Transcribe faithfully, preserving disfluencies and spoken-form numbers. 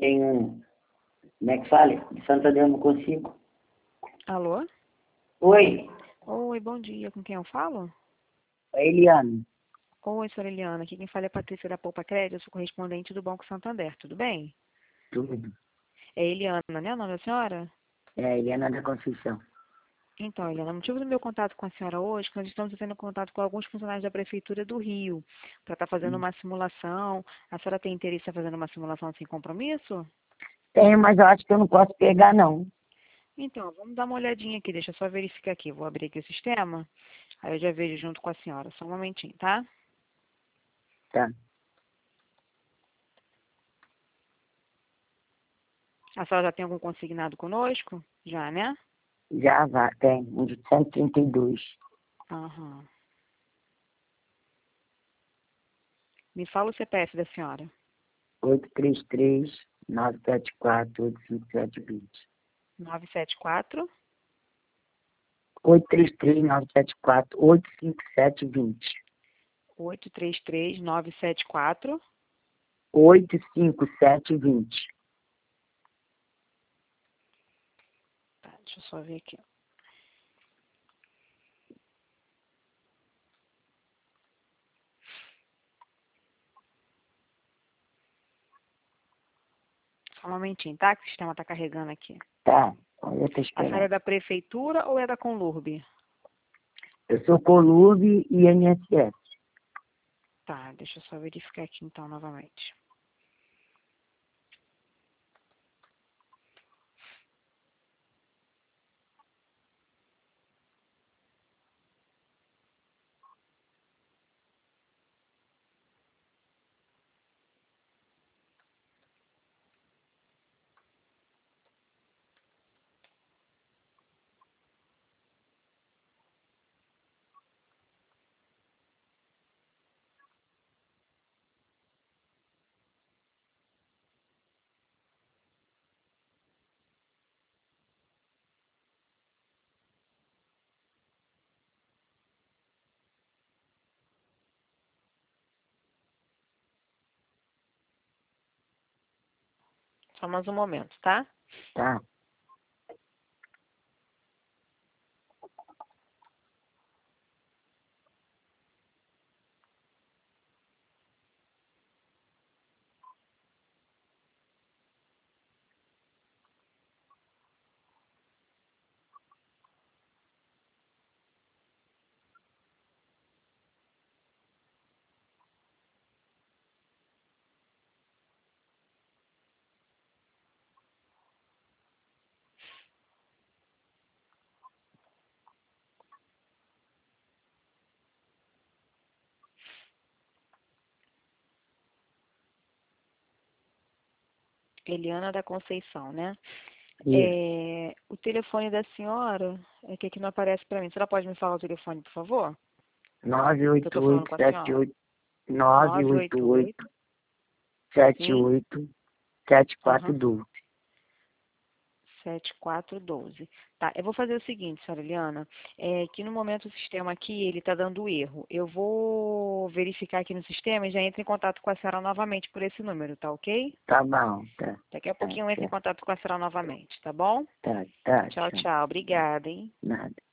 tenho, como é que fala? De Santander eu não consigo. Alô? Oi, Oi, bom dia. Com quem eu falo? é Eliane. Oi, senhora Eliana. Aqui quem fala é a Patrícia da Poupa Crédito. Eu sou correspondente do Banco Santander. Tudo bem? Tudo. É Eliana, né? O nome da senhora? É Eliana da Conceição. Então, Eliana, o motivo do meu contato com a senhora hoje é que nós estamos tendo contato com alguns funcionários da Prefeitura do Rio para estar fazendo Hum. uma simulação. A senhora tem interesse em fazer uma simulação sem compromisso? Tenho, mas eu acho que eu não posso pegar, não. Então, vamos dar uma olhadinha aqui. Deixa eu só verificar aqui. Vou abrir aqui o sistema. Aí eu já vejo junto com a senhora. Só um momentinho, tá? Tá. A senhora já tem algum consignado conosco? Já, né? Já vai, tem. Um de cento e trinta e dois. Aham. Me fala o C P F da senhora. oito três três, nove sete quatro, oito cinco sete dois zero. nove sete quatro. oito três três, nove sete quatro, oito cinco sete dois zero. oito três três nove sete quatro. oito cinco sete dois zero. Tá, deixa eu só ver aqui. Só um momentinho, tá? Que o sistema tá carregando aqui. Tá, eu tô A senhora é esperando. da prefeitura ou é da Conlurb? Eu sou Colube e I N S S. Tá, deixa eu só verificar aqui então novamente. Só mais um momento, tá? Tá. Eliana da Conceição, né? Isso. É, o telefone da senhora é que aqui não aparece pra mim. A senhora pode me falar o telefone, por favor? nove Que eu oito tô falando oito com a sete senhora. oito nove nove oito oito oito oito. sete Sim? oito sete quatro Aham. dois. sete quatro um dois. Tá, eu vou fazer o seguinte, senhora Eliana, é que no momento o sistema aqui, ele está dando erro. Eu vou verificar aqui no sistema e já entro em contato com a senhora novamente por esse número, tá ok? Tá bom, tá. Daqui a Tá, pouquinho eu entro em tá. contato com a senhora novamente, tá bom? Tá, tá, Tchau, tchau. tchau. Obrigada, hein? Nada.